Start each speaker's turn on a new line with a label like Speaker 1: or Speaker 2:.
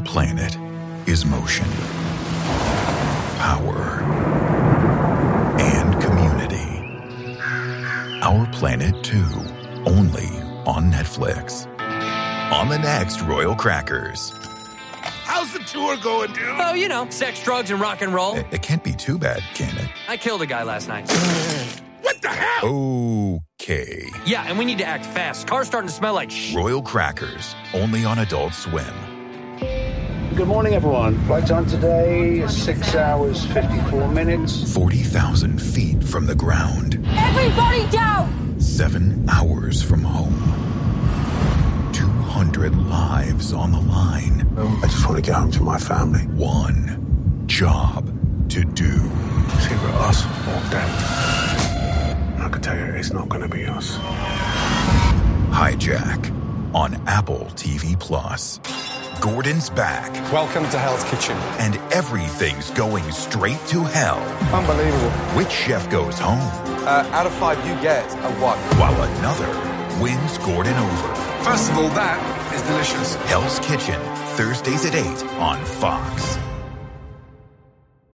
Speaker 1: planet is motion, power, and community. Our Planet 2, only on Netflix. On the next Royal Crackers.
Speaker 2: How's the tour going, dude?
Speaker 3: Oh, you know, sex, drugs, and rock and roll.
Speaker 1: It can't be too bad, can it?
Speaker 3: I killed a guy last night.
Speaker 2: What the hell?
Speaker 1: Okay.
Speaker 3: Yeah, and we need to act fast. Car's starting to smell like
Speaker 1: Royal Crackers, only on Adult Swim.
Speaker 4: Good morning, everyone. Flight time today, 6 hours, 54 minutes.
Speaker 1: 40,000 feet from the ground.
Speaker 5: Everybody down!
Speaker 1: 7 hours from home. 200 lives on the line.
Speaker 4: I just want to get home to my family.
Speaker 1: One job to do.
Speaker 4: It's either us or them. I can tell you, it's not going to be us.
Speaker 1: Hijack on Apple TV+. Gordon's back,
Speaker 6: Welcome to Hell's Kitchen.
Speaker 1: and everything's going straight to hell.
Speaker 6: Unbelievable.
Speaker 1: Which chef goes home,
Speaker 6: Out of 5, you get a 1.
Speaker 1: while another wins Gordon over?
Speaker 6: First of all, that is delicious.
Speaker 1: Hell's Kitchen, Thursdays at 8 on Fox.